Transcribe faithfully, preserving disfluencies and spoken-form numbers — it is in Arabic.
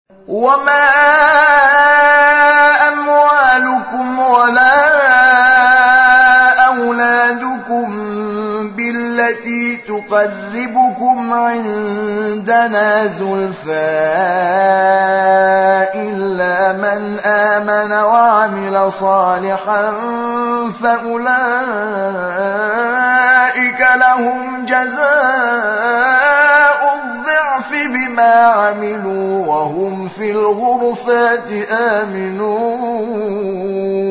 وما أموالكم ولا أولادكم بالتي تقربكم عندنا زلفى إلا من آمن وعمل صالحا فأولئك لهم جزاء الضعف بما عملوا وهم في الغرفات آمنون